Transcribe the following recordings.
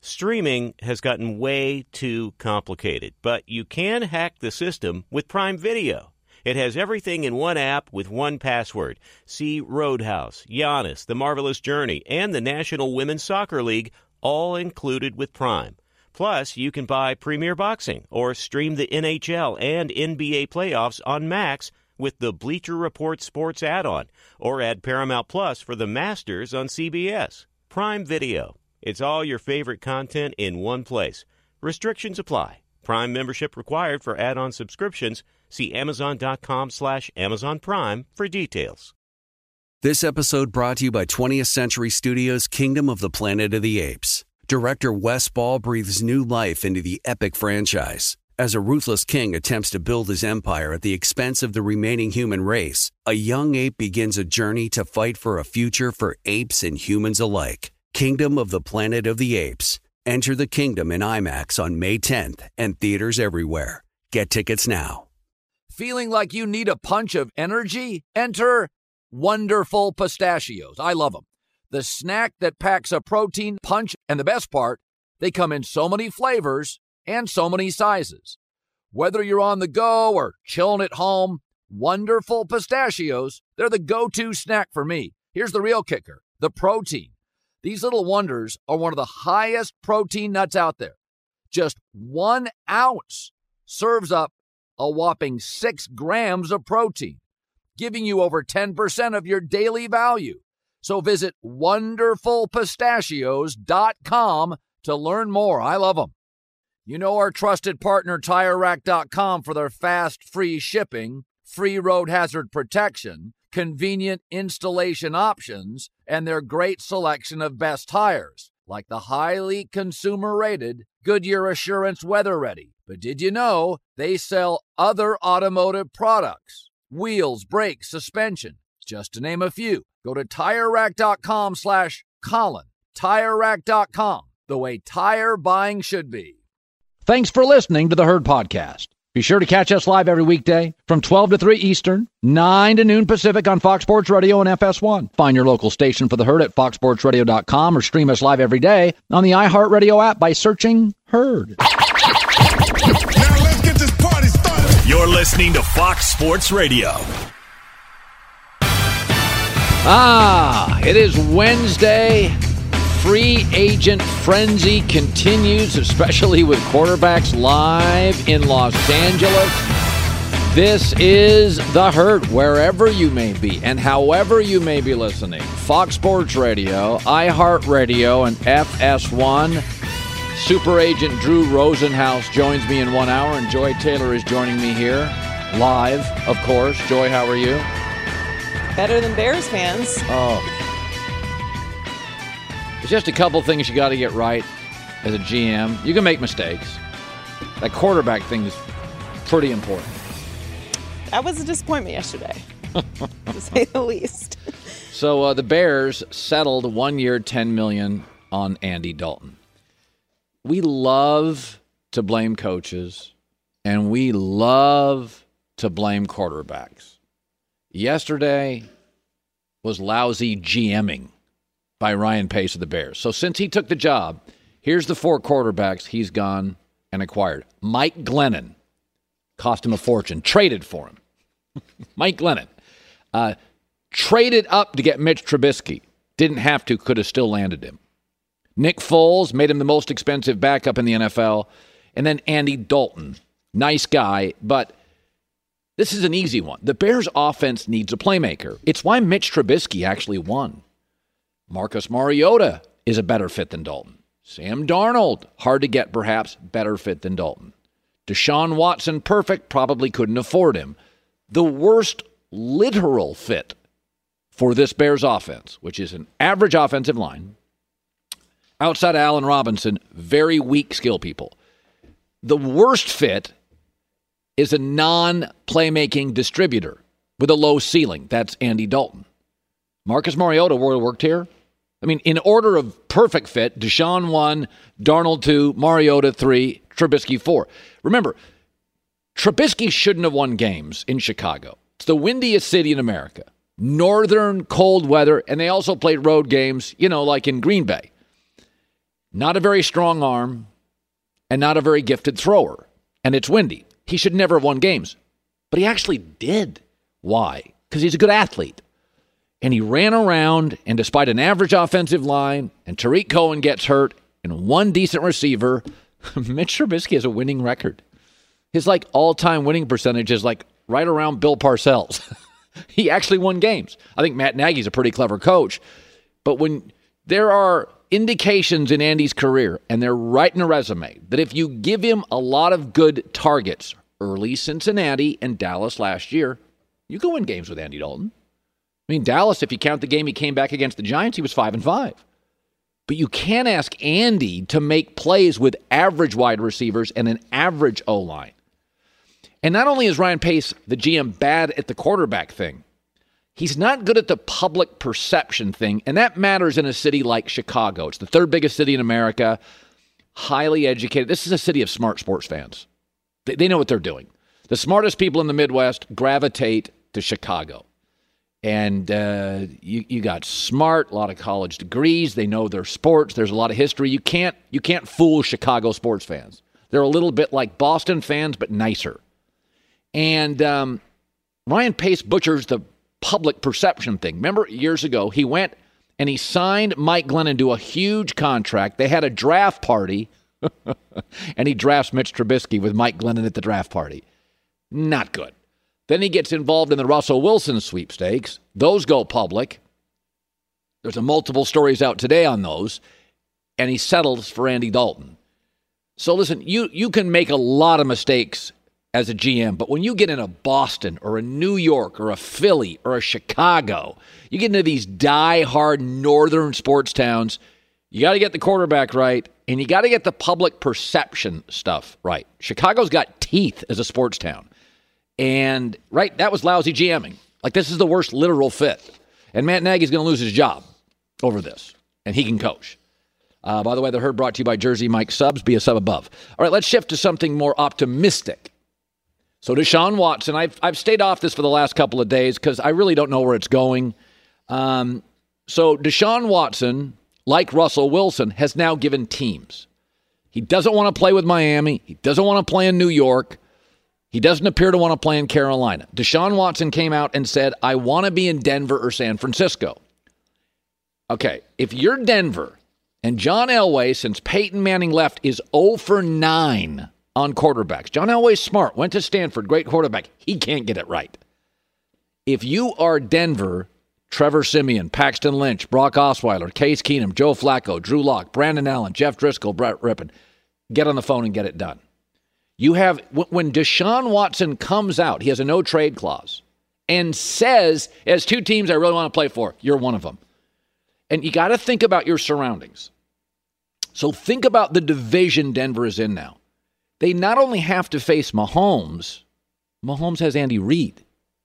Streaming has gotten way too complicated, but you can hack the system with Prime Video. It has everything in one app with one password. See Roadhouse, Giannis, The Marvelous Journey, and the National Women's Soccer League, all included with Prime. Plus, you can buy Premier Boxing or stream the NHL and NBA playoffs on Max with the Bleacher Report Sports add-on, or add Paramount Plus for the Masters on CBS. Prime Video. It's all your favorite content in one place. Restrictions apply. Prime membership required for add-on subscriptions. See Amazon.com/Amazon Prime for details. This episode brought to you by 20th Century Studios' Kingdom of the Planet of the Apes. Director Wes Ball breathes new life into the epic franchise. As a ruthless king attempts to build his empire at the expense of the remaining human race, a young ape begins a journey to fight for a future for apes and humans alike. Kingdom of the Planet of the Apes. Enter the kingdom in IMAX on May 10th and theaters everywhere. Get tickets now. Feeling like you need a punch of energy? Enter Wonderful Pistachios. I love them. The snack that packs a protein punch, and the best part, they come in so many flavors and so many sizes. Whether you're on the go or chilling at home, Wonderful Pistachios, they're the go-to snack for me. Here's the real kicker, the protein. These little wonders are one of the highest protein nuts out there. Just 1 ounce serves up a whopping 6 grams of protein, giving you over 10% of your daily value. So visit WonderfulPistachios.com to learn more. I love them. You know our trusted partner, TireRack.com, for their fast, free shipping, free road hazard protection, convenient installation options, and their great selection of best tires, like the highly consumer-rated Goodyear Assurance Weather Ready. But did you know they sell other automotive products? Wheels, brakes, suspension, just to name a few. Go to TireRack.com/Colin. TireRack.com, the way tire buying should be. Thanks for listening to the Herd Podcast. Be sure to catch us live every weekday from 12 to 3 Eastern, 9 to noon Pacific on Fox Sports Radio and FS1. Find your local station for the Herd at foxsportsradio.com or stream us live every day on the iHeartRadio app by searching Herd. Now let's get this party started. You're listening to Fox Sports Radio. It is Wednesday. Free agent frenzy continues, especially with quarterbacks live in Los Angeles. This is The Herd, wherever you may be and however you may be listening. Fox Sports Radio, iHeartRadio, and FS1. Super Agent Drew Rosenhaus joins me in 1 hour, and Joy Taylor is joining me here live, of course. Joy, how are you? Better than Bears fans. Oh. There's just a couple things you got to get right as a GM. You can make mistakes. That quarterback thing is pretty important. That was a disappointment yesterday, to say the least. So the Bears settled 1 year, $10 million on Andy Dalton. We love to blame coaches, and we love to blame quarterbacks. Yesterday was lousy GMing by Ryan Pace of the Bears. So since he took the job, here's the 4 quarterbacks he's gone and acquired. Mike Glennon cost him a fortune, traded for him. Mike Glennon traded up to get Mitch Trubisky. Didn't have to, could have still landed him. Nick Foles made him the most expensive backup in the NFL. And then Andy Dalton, nice guy, but this is an easy one. The Bears' offense needs a playmaker. It's why Mitch Trubisky actually won. Marcus Mariota is a better fit than Dalton. Sam Darnold, hard to get perhaps, better fit than Dalton. Deshaun Watson, perfect, probably couldn't afford him. The worst literal fit for this Bears offense, which is an average offensive line, outside of Allen Robinson, very weak skill people. The worst fit is a non-playmaking distributor with a low ceiling. That's Andy Dalton. Marcus Mariota would have worked here. I mean, in order of perfect fit, Deshaun 1, Darnold 2, Mariota 3, Trubisky 4. Remember, Trubisky shouldn't have won games in Chicago. It's the windiest city in America. Northern cold weather, and they also played road games, like in Green Bay. not a very strong arm, and not a very gifted thrower. And it's windy. He should never have won games. But he actually did. Why? Because he's a good athlete. And he ran around, and despite an average offensive line, and Tariq Cohen gets hurt, and one decent receiver, Mitch Trubisky has a winning record. His all-time winning percentage is right around Bill Parcells. He actually won games. I think Matt Nagy's a pretty clever coach. But when there are indications in Andy's career, and they're right in a resume, that if you give him a lot of good targets, early Cincinnati and Dallas last year, you can win games with Andy Dalton. I mean, Dallas, if you count the game he came back against the Giants, he was 5-5. But you can't ask Andy to make plays with average wide receivers and an average O-line. And not only is Ryan Pace, the GM, bad at the quarterback thing, he's not good at the public perception thing, and that matters in a city like Chicago. It's the third biggest city in America, highly educated. This is a city of smart sports fans. They know what they're doing. The smartest people in the Midwest gravitate to Chicago. And you got smart, a lot of college degrees. They know their sports. There's a lot of history. You can't fool Chicago sports fans. They're a little bit like Boston fans, but nicer. And Ryan Pace butchers the public perception thing. Remember years ago, he went and he signed Mike Glennon to a huge contract. They had a draft party, and he drafts Mitch Trubisky with Mike Glennon at the draft party. Not good. Then he gets involved in the Russell Wilson sweepstakes. Those go public. There's multiple stories out today on those. And he settles for Andy Dalton. So listen, you can make a lot of mistakes as a GM, but when you get in a Boston or a New York or a Philly or a Chicago, you get into these die-hard northern sports towns, you got to get the quarterback right, and you got to get the public perception stuff right. Chicago's got teeth as a sports town. And, right, that was lousy GMing. This is the worst literal fit. And Matt Nagy's going to lose his job over this. And he can coach. By the way, the Herd brought to you by Jersey Mike Subs. Be a sub above. All right, let's shift to something more optimistic. So Deshaun Watson, I've stayed off this for the last couple of days because I really don't know where it's going. So Deshaun Watson, like Russell Wilson, has now given teams. He doesn't want to play with Miami. He doesn't want to play in New York. He doesn't appear to want to play in Carolina. Deshaun Watson came out and said, I want to be in Denver or San Francisco. Okay, if you're Denver and John Elway, since Peyton Manning left, is 0 for 9 on quarterbacks. John Elway's smart, went to Stanford, great quarterback. He can't get it right. If you are Denver, Trevor Siemian, Paxton Lynch, Brock Osweiler, Case Keenum, Joe Flacco, Drew Lock, Brandon Allen, Jeff Driscoll, Brett Rippon, get on the phone and get it done. You have, when Deshaun Watson comes out, he has a no-trade clause, and says, as two teams I really want to play for, you're one of them. And you got to think about your surroundings. So think about the division Denver is in now. They not only have to face Mahomes has Andy Reid.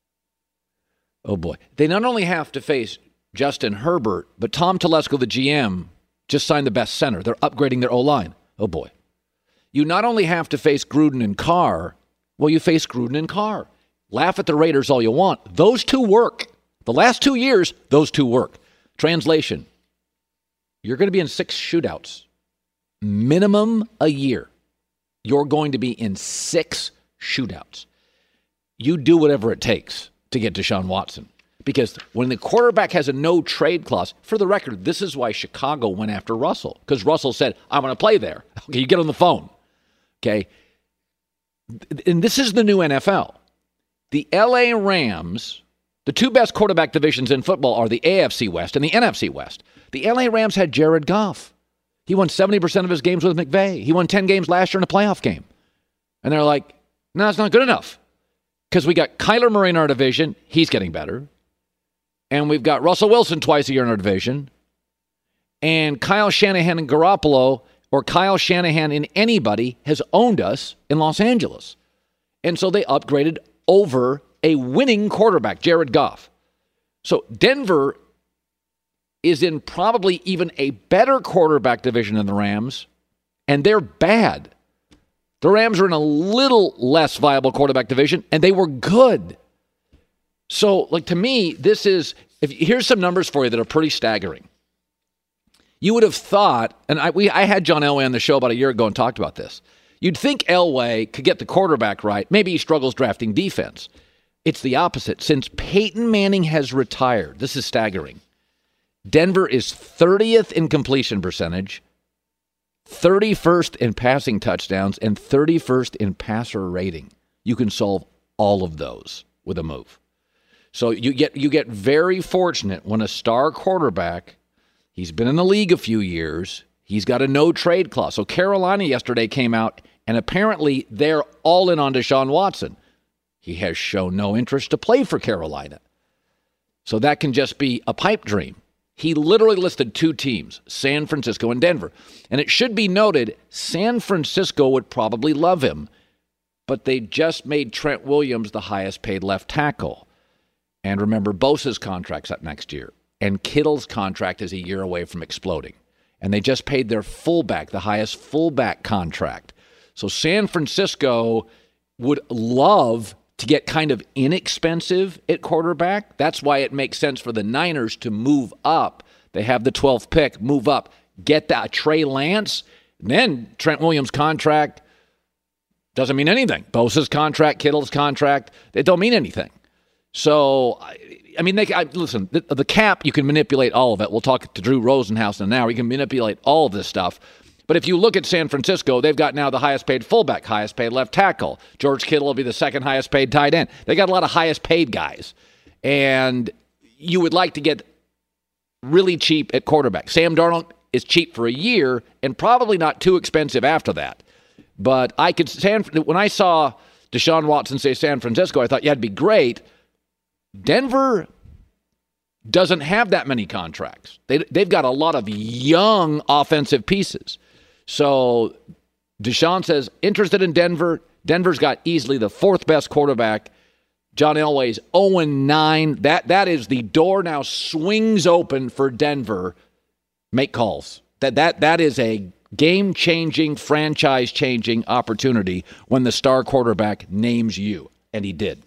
Oh, boy. They not only have to face Justin Herbert, but Tom Telesco, the GM, just signed the best center. They're upgrading their O-line. Oh, boy. You not only have to face Gruden and Carr, well, you face Gruden and Carr. Laugh at the Raiders all you want. Those two work. The last 2 years, those two work. Translation, you're going to be in 6 shootouts. Minimum a year. You're going to be in 6 shootouts. You do whatever it takes to get Deshaun Watson. Because when the quarterback has a no-trade clause, for the record, this is why Chicago went after Russell. Because Russell said, I'm going to play there. Okay, you get on the phone. Okay? And this is the new NFL. The LA Rams, the two best quarterback divisions in football are the AFC West and the NFC West. The LA Rams had Jared Goff. He won 70% of his games with McVay. He won 10 games last year in a playoff game. And they're like, no, that's not good enough. Because we got Kyler Murray in our division. He's getting better. And we've got Russell Wilson twice a year in our division. And Kyle Shanahan and Garoppolo, or Kyle Shanahan in anybody, has owned us in Los Angeles. And so they upgraded over a winning quarterback, Jared Goff. So Denver is in probably even a better quarterback division than the Rams, and they're bad. The Rams are in a little less viable quarterback division, and they were good. So, to me, this is, here's some numbers for you that are pretty staggering. You would have thought, and I had John Elway on the show about a year ago and talked about this. You'd think Elway could get the quarterback right. Maybe he struggles drafting defense. It's the opposite. Since Peyton Manning has retired, this is staggering. Denver is 30th in completion percentage, 31st in passing touchdowns, and 31st in passer rating. You can solve all of those with a move. So you get very fortunate when a star quarterback, he's been in the league a few years, he's got a no-trade clause. So Carolina yesterday came out, and apparently they're all in on Deshaun Watson. He has shown no interest to play for Carolina. So that can just be a pipe dream. He literally listed 2 teams, San Francisco and Denver. And it should be noted, San Francisco would probably love him, but they just made Trent Williams the highest paid left tackle. And remember, Bosa's contract's up next year, and Kittle's contract is a year away from exploding. And they just paid their fullback, the highest fullback contract. So San Francisco would love to get kind of inexpensive at quarterback. That's why it makes sense for the Niners to move up. They have the 12th pick, move up, get that Trey Lance. And then Trent Williams' contract doesn't mean anything. Bosa's contract, Kittle's contract, they don't mean anything. So, I mean, listen, the cap, you can manipulate all of it. We'll talk to Drew Rosenhaus in an hour. You can manipulate all of this stuff. But if you look at San Francisco, they've got now the highest paid fullback, highest paid left tackle. George Kittle will be the second highest paid tight end. They got a lot of highest paid guys. And you would like to get really cheap at quarterback. Sam Darnold is cheap for a year and probably not too expensive after that. But when I saw Deshaun Watson say San Francisco, I thought, yeah, it'd be great. Denver doesn't have that many contracts. They've got a lot of young offensive pieces. So Deshaun says, interested in Denver. Denver's got easily the 4th best quarterback. John Elway's 0-9. That is the door now swings open for Denver. Make calls. That is a game-changing, franchise-changing opportunity when the star quarterback names you. And he did.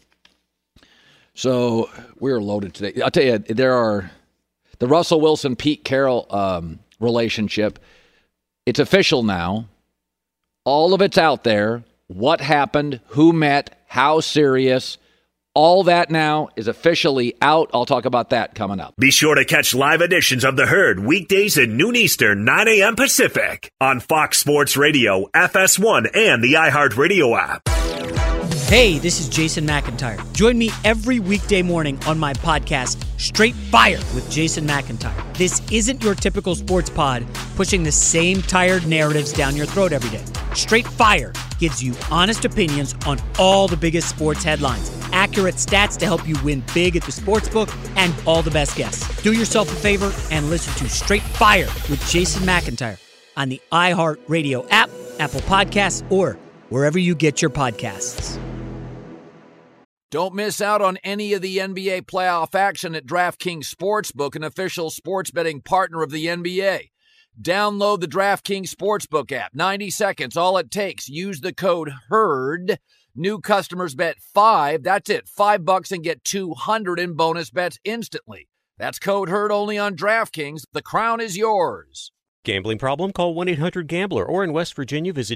So we're loaded today. I'll tell you, the Russell Wilson-Pete Carroll relationship, it's official now. All of it's out there. What happened, who met, how serious, all that now is officially out. I'll talk about that coming up. Be sure to catch live editions of The Herd weekdays at noon Eastern, 9 a.m. Pacific on Fox Sports Radio, FS1, and the iHeartRadio app. Hey, this is Jason McIntyre. Join me every weekday morning on my podcast, Straight Fire with Jason McIntyre. This isn't your typical sports pod pushing the same tired narratives down your throat every day. Straight Fire gives you honest opinions on all the biggest sports headlines, accurate stats to help you win big at the sportsbook, and all the best guests. Do yourself a favor and listen to Straight Fire with Jason McIntyre on the iHeartRadio app, Apple Podcasts, or wherever you get your podcasts. Don't miss out on any of the NBA playoff action at DraftKings Sportsbook, an official sports betting partner of the NBA. Download the DraftKings Sportsbook app. 90 seconds, all it takes. Use the code HERD. New customers bet $5. That's it, $5 and get $200 in bonus bets instantly. That's code HERD only on DraftKings. The crown is yours. Gambling problem? Call 1-800-GAMBLER. Or in West Virginia, visit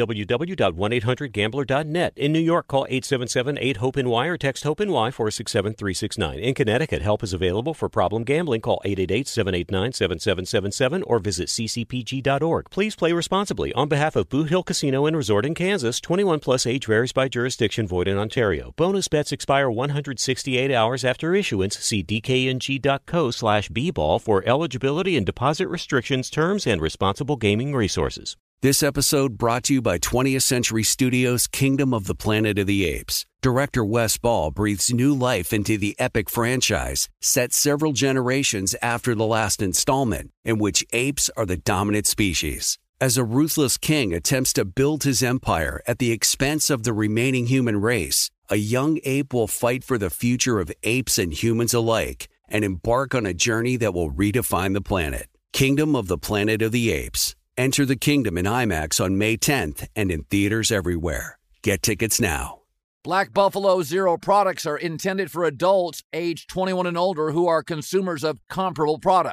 www.1800gambler.net. In New York, call 877-8-HOPE-NY or text HOPE-NY 467-369. In Connecticut, help is available for problem gambling. Call 888-789-7777 or visit ccpg.org. Please play responsibly. On behalf of Boot Hill Casino and Resort in Kansas, 21 plus age varies by jurisdiction, void in Ontario. Bonus bets expire 168 hours after issuance. See dkng.co/bball for eligibility and deposit restrictions, terms, and responsible gaming resources. This episode brought to you by 20th Century Studios' Kingdom of the Planet of the Apes. Director Wes Ball breathes new life into the epic franchise, set several generations after the last installment, in which apes are the dominant species. As a ruthless king attempts to build his empire at the expense of the remaining human race, a young ape will fight for the future of apes and humans alike and embark on a journey that will redefine the planet. Kingdom of the Planet of the Apes. Enter the kingdom in IMAX on May 10th and in theaters everywhere. Get tickets now. Black Buffalo Zero products are intended for adults age 21 and older who are consumers of comparable products.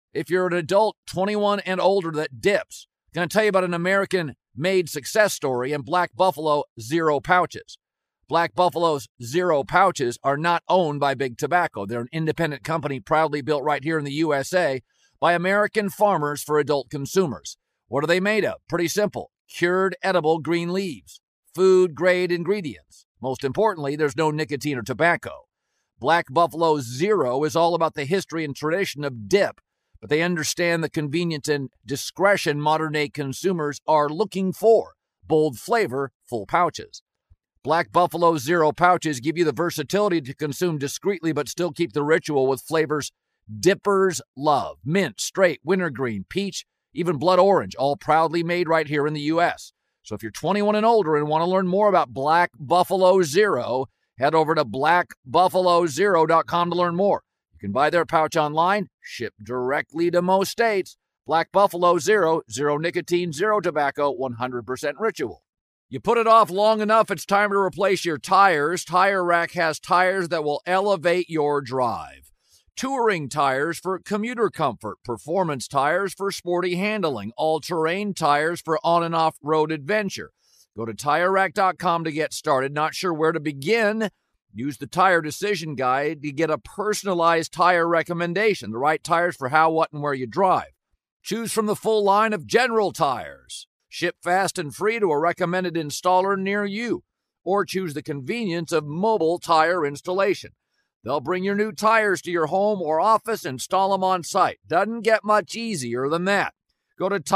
If you're an adult 21 and older that dips, I'm going to tell you about an American-made success story and Black Buffalo Zero Pouches. Black Buffalo's Zero Pouches are not owned by Big Tobacco. They're an independent company proudly built right here in the USA by American farmers for adult consumers. What are they made of? Pretty simple. Cured edible green leaves. Food-grade ingredients. Most importantly, there's no nicotine or tobacco. Black Buffalo Zero is all about the history and tradition of dip, but they understand the convenience and discretion modern-day consumers are looking for. Bold flavor, full pouches. Black Buffalo Zero Pouches give you the versatility to consume discreetly but still keep the ritual with flavors dippers love. Mint, straight, wintergreen, peach, even blood orange, all proudly made right here in the U.S. So if you're 21 and older and want to learn more about Black Buffalo Zero, head over to blackbuffalozero.com to learn more. You can buy their pouch online, ship directly to most states. Black Buffalo Zero, zero nicotine, zero tobacco, 100% ritual. You put it off long enough, it's time to replace your tires. Tire Rack has tires that will elevate your drive. Touring tires for commuter comfort, performance tires for sporty handling, all-terrain tires for on- and off-road adventure. Go to TireRack.com to get started. Not sure where to begin? Use the Tire Decision Guide to get a personalized tire recommendation, the right tires for how, what, and where you drive. Choose from the full line of General Tires. Ship fast and free to a recommended installer near you. Or choose the convenience of mobile tire installation. They'll bring your new tires to your home or office, install them on site. Doesn't get much easier than that. Go to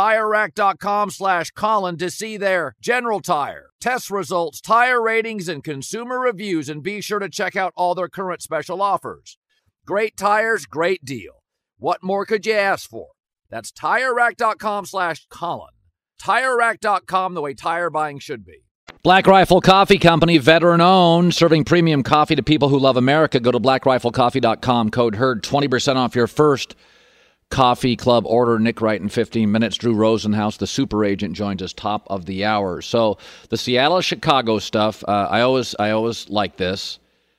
TireRack.com/Colin to see their General Tire, test results, tire ratings, and consumer reviews, and be sure to check out all their current special offers. Great tires, great deal. What more could you ask for? That's TireRack.com/Colin. TireRack.com, the way tire buying should be. Black Rifle Coffee Company, veteran-owned, serving premium coffee to people who love America. Go to blackriflecoffee.com, code HERD, 20% off your first coffee club order. Nick Wright in 15 minutes. Drew Rosenhaus, the super agent, joins us top of the hour. So the Seattle-Chicago stuff, I always like this.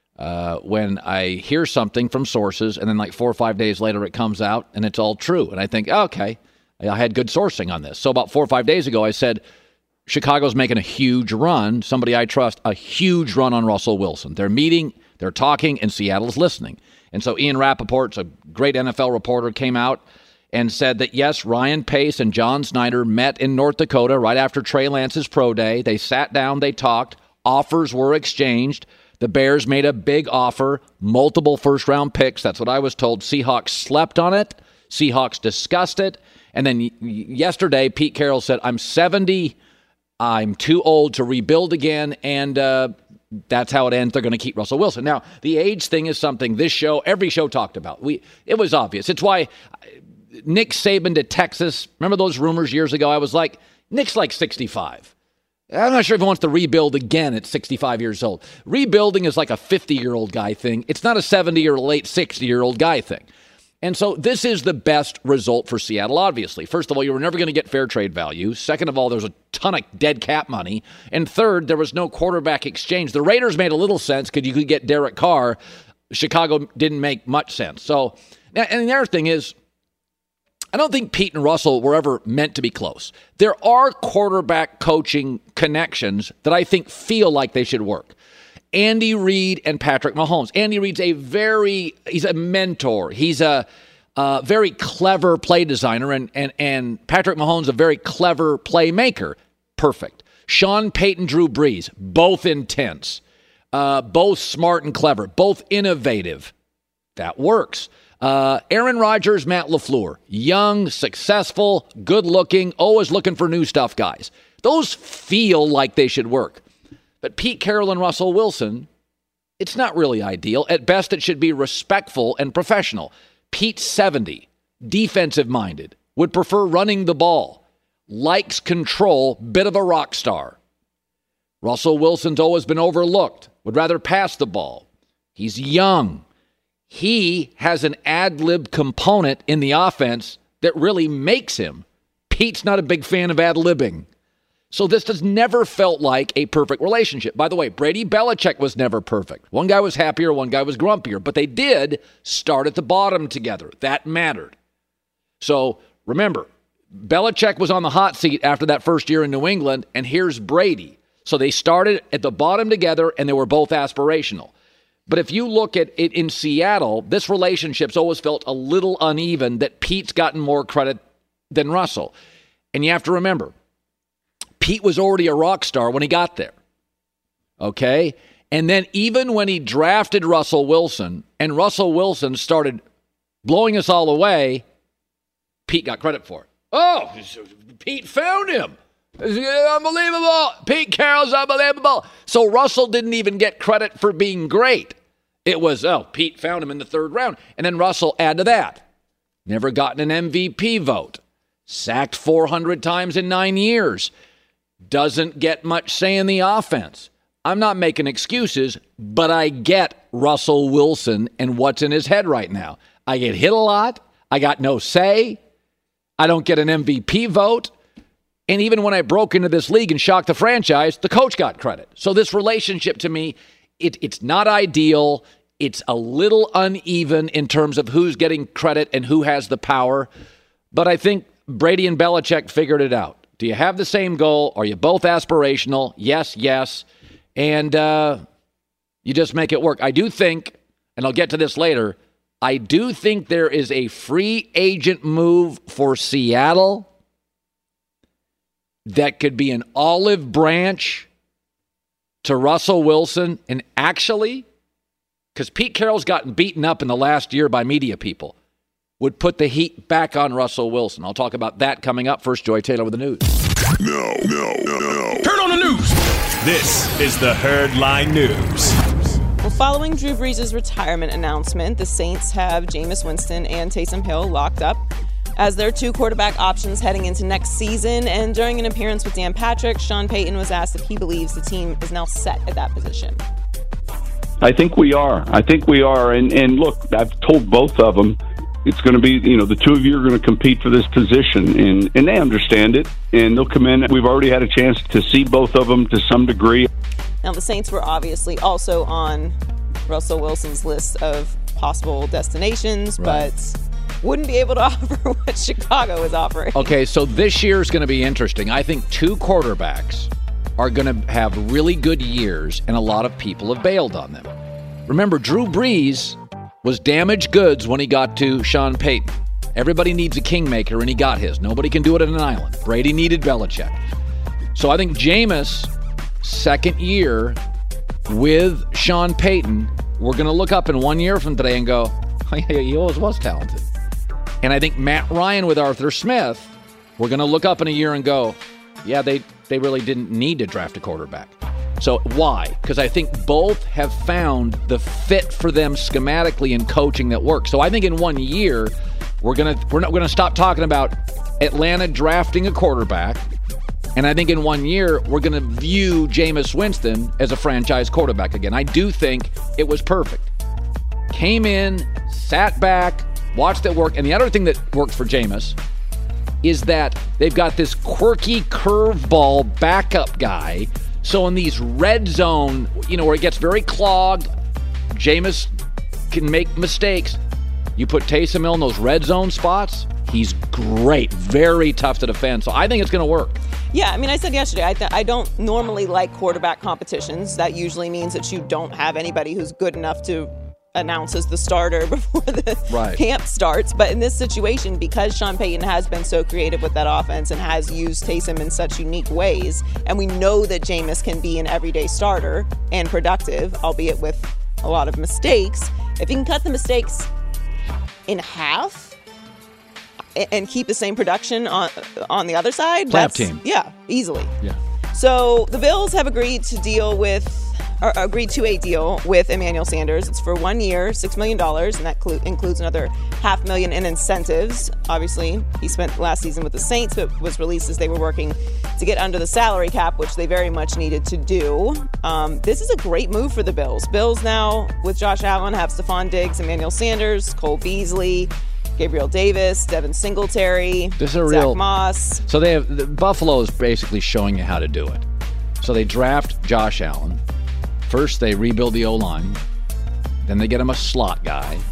When I hear something from sources and then like 4 or 5 days later it comes out and it's all true. And I think, okay, I had good sourcing on this. So about 4 or 5 days ago, I said, Chicago's making a huge run, somebody I trust, a huge run on Russell Wilson. They're meeting, they're talking, and Seattle's listening. And so Ian Rappaport's a great NFL reporter, came out and said that, yes, Ryan Pace and John Snyder met in North Dakota right after Trey Lance's pro day. They sat down, they talked, offers were exchanged. The Bears made a big offer, multiple first-round picks. That's what I was told. Seahawks slept on it. Seahawks discussed it. And then yesterday, Pete Carroll said, I'm 70. I'm too old to rebuild again, and that's how it ends. They're going to keep Russell Wilson. Now, the age thing is something this show, every show talked about. It was obvious. It's why Nick Saban to Texas, remember those rumors years ago? I was like, Nick's like 65. I'm not sure if he wants to rebuild again at 65 years old. Rebuilding is like a 50-year-old guy thing. It's not a 70 or late 60-year-old guy thing. And so this is the best result for Seattle, obviously. First of all, you were never going to get fair trade value. Second of all, there's a ton of dead cap money. And third, there was no quarterback exchange. The Raiders made a little sense because you could get Derek Carr. Chicago didn't make much sense. So, and the other thing is, I don't think Pete and Russell were ever meant to be close. There are quarterback coaching connections that I think feel like they should work. Andy Reid and Patrick Mahomes. Andy Reid's he's a mentor. He's a very clever play designer, and Patrick Mahomes a very clever playmaker. Perfect. Sean Payton, Drew Brees, both intense, both smart and clever, both innovative. That works. Aaron Rodgers, Matt LaFleur, young, successful, good-looking, always looking for new stuff guys. Those feel like they should work. But Pete Carroll and Russell Wilson, it's not really ideal. At best, it should be respectful and professional. Pete's 70, defensive-minded, would prefer running the ball, likes control, bit of a rock star. Russell Wilson's always been overlooked, would rather pass the ball. He's young. He has an ad-lib component in the offense that really makes him. Pete's not a big fan of ad-libbing. So this has never felt like a perfect relationship. By the way, Brady Belichick was never perfect. One guy was happier, one guy was grumpier. But they did start at the bottom together. That mattered. So remember, Belichick was on the hot seat after that first year in New England, and here's Brady. So they started at the bottom together, and they were both aspirational. But if you look at it in Seattle, this relationship's always felt a little uneven, that Pete's gotten more credit than Russell. And you have to remember, Pete was already a rock star when he got there. Okay? And then even when he drafted Russell Wilson, and Russell Wilson started blowing us all away, Pete got credit for it. Oh, Pete found him. Unbelievable. Pete Carroll's unbelievable. So Russell didn't even get credit for being great. It was, Pete found him in the third round. And then Russell, add to that, never gotten an MVP vote. Sacked 400 times in 9 years. Doesn't get much say in the offense. I'm not making excuses, but I get Russell Wilson and what's in his head right now. I get hit a lot. I got no say. I don't get an MVP vote. And even when I broke into this league and shocked the franchise, the coach got credit. So this relationship to me, it's not ideal. It's a little uneven in terms of who's getting credit and who has the power. But I think Brady and Belichick figured it out. Do you have the same goal? Are you both aspirational? Yes, yes. And you just make it work. I do think, and I'll get to this later, I do think there is a free agent move for Seattle that could be an olive branch to Russell Wilson. And actually, because Pete Carroll's gotten beaten up in the last year by media people, would put the heat back on Russell Wilson. I'll talk about that coming up. First, Joy Taylor with the news. No. Turn on the news. This is the Herd Line News. Well, following Drew Brees' retirement announcement, the Saints have Jameis Winston and Taysom Hill locked up as their two quarterback options heading into next season. And during an appearance with Dan Patrick, Sean Payton was asked if he believes the team is now set at that position. I think we are. And look, I've told both of them it's going to be, the two of you are going to compete for this position. And they understand it, and they'll come in. We've already had a chance to see both of them to some degree. Now, the Saints were obviously also on Russell Wilson's list of possible destinations, right, but wouldn't be able to offer what Chicago is offering. Okay, so this year is going to be interesting. I think two quarterbacks are going to have really good years, and a lot of people have bailed on them. Remember, Drew Brees was damaged goods when he got to Sean Payton. Everybody needs a kingmaker, and he got his. Nobody can do it in an island. Brady needed Belichick. So I think Jameis, second year with Sean Payton, we're going to look up in 1 year from today and go, oh, yeah, he always was talented. And I think Matt Ryan with Arthur Smith, we're going to look up in a year and go, yeah, they really didn't need to draft a quarterback. So why? Because I think both have found the fit for them schematically in coaching that works. So I think in 1 year, we're not going to stop talking about Atlanta drafting a quarterback. And I think in 1 year, we're going to view Jameis Winston as a franchise quarterback again. I do think it was perfect. Came in, sat back, watched it work. And the other thing that worked for Jameis is that they've got this quirky curveball backup guy. So in these red zone, where it gets very clogged, Jameis can make mistakes. You put Taysom Hill in those red zone spots, he's great. Very tough to defend. So I think it's going to work. Yeah, I said yesterday, I don't normally like quarterback competitions. That usually means that you don't have anybody who's good enough to announce as the starter before the camp starts. But in this situation, because Sean Payton has been so creative with that offense and has used Taysom in such unique ways, and we know that Jameis can be an everyday starter and productive, albeit with a lot of mistakes, if he can cut the mistakes in half and keep the same production on the other side, Playoff team. Yeah, easily. Yeah. So the Bills have agreed to a deal with Emmanuel Sanders. It's for 1 year, $6 million, and that includes another $500,000 in incentives. Obviously, he spent last season with the Saints, but was released as they were working to get under the salary cap, which they very much needed to do. This is a great move for the Bills. Bills now, with Josh Allen, have Stephon Diggs, Emmanuel Sanders, Cole Beasley, Gabriel Davis, Devin Singletary, Zach Moss. So Buffalo is basically showing you how to do it. So they draft Josh Allen. First, they rebuild the O-line. Then they get him a slot guy.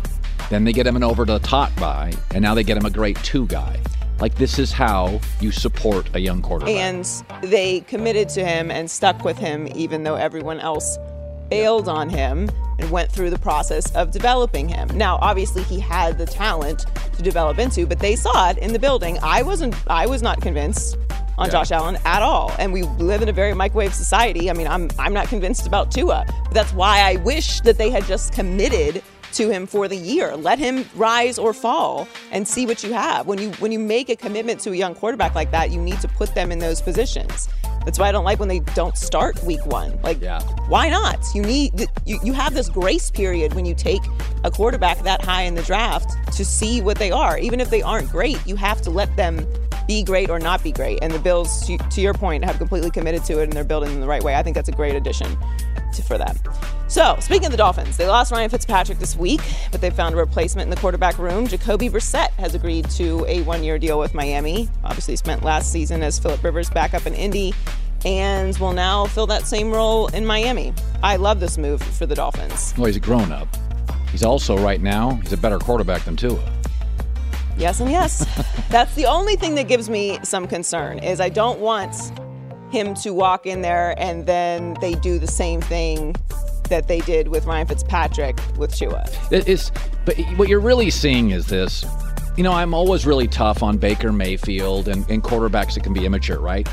Then they get him an over-the-top guy, and now they get him a great 2 guy. Like, this is how you support a young quarterback. And they committed to him and stuck with him even though everyone else bailed on him and went through the process of developing him. Now, obviously, he had the talent to develop into, but they saw it in the building. I was not convinced on Josh Allen at all. And we live in a very microwave society. I mean, I'm not convinced about Tua. But that's why I wish that they had just committed to him for the year. Let him rise or fall and see what you have. When you make a commitment to a young quarterback like that, you need to put them in those positions. That's why I don't like when they don't start week 1. Why not? You have this grace period when you take a quarterback that high in the draft to see what they are. Even if they aren't great, you have to let them be great or not be great. And the Bills, to your point, have completely committed to it, and they're building in the right way. I think that's a great addition for them. So, speaking of the Dolphins, they lost Ryan Fitzpatrick this week, but they found a replacement in the quarterback room. Jacoby Brissett has agreed to a 1-year deal with Miami. Obviously spent last season as Phillip Rivers' backup in Indy, and will now fill that same role in Miami. I love this move for the Dolphins. Well, he's a grown-up. He's also, right now, he's a better quarterback than Tua. Yes and yes. That's the only thing that gives me some concern, is I don't want him to walk in there and then they do the same thing that they did with Ryan Fitzpatrick with Tua. But what you're really seeing is this. You know, I'm always really tough on Baker Mayfield and quarterbacks that can be immature, right?